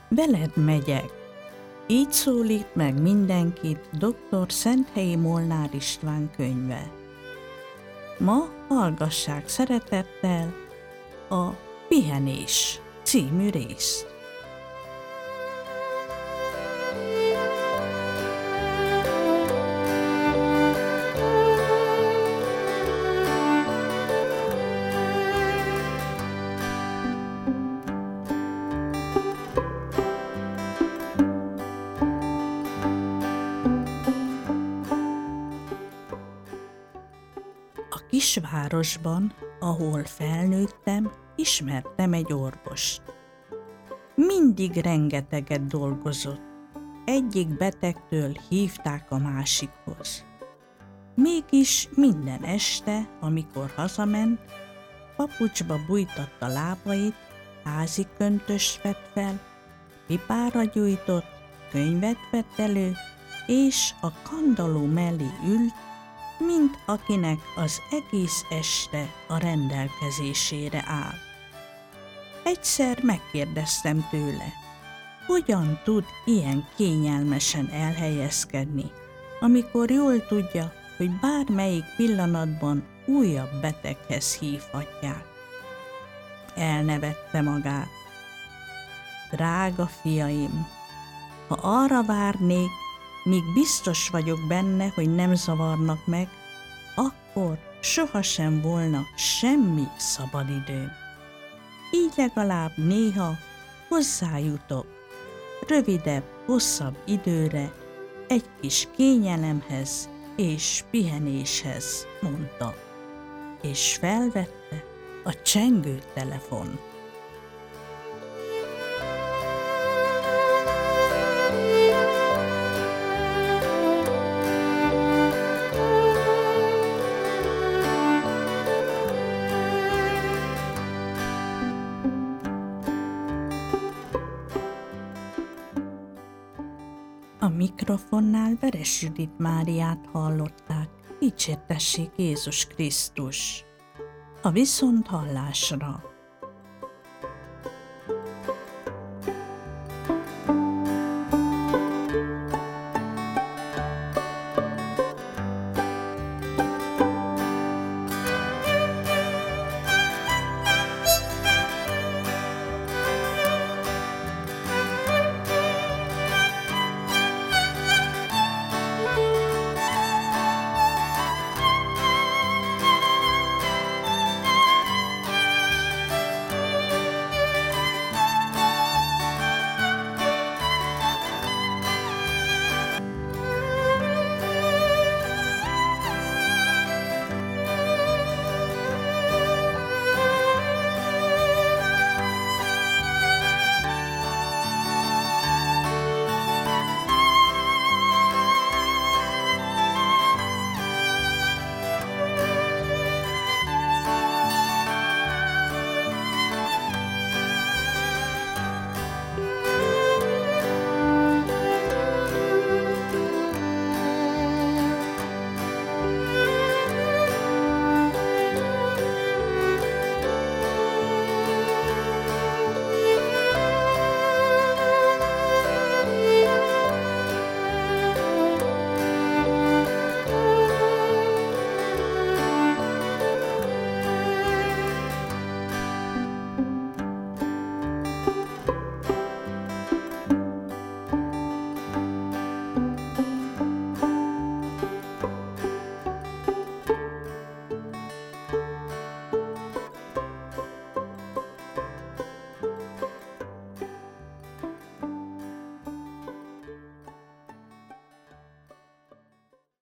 Veled megyek. Így szólít meg mindenkit dr. Szenthelyi Molnár István könyve. Ma hallgassák szeretettel a Pihenés című részt. A kisvárosban, ahol felnőttem, ismertem egy orvost. Mindig rengeteget dolgozott. Egyik betegtől hívták a másikhoz. Mégis minden este, amikor hazament, papucsba bújtatta lábait, házi köntöst vett fel, pipára gyújtott, könyvet vett elő, és a kandalló mellé ült, mint akinek az egész este a rendelkezésére áll. Egyszer megkérdeztem tőle, hogyan tud ilyen kényelmesen elhelyezkedni, amikor jól tudja, hogy bármelyik pillanatban újabb beteghez hívhatják. Elnevette magát. Drága fiaim, ha arra várnék, míg biztos vagyok benne, hogy nem zavarnak meg, akkor sohasem volna semmi szabadidőm. Így legalább néha hozzájutok rövidebb, hosszabb időre egy kis kényelemhez és pihenéshez, mondta, és felvette a csengő telefont. A mikrofonnál Veres Judit Máriát hallották, dicsértessék Jézus Krisztus. A viszonthallásra!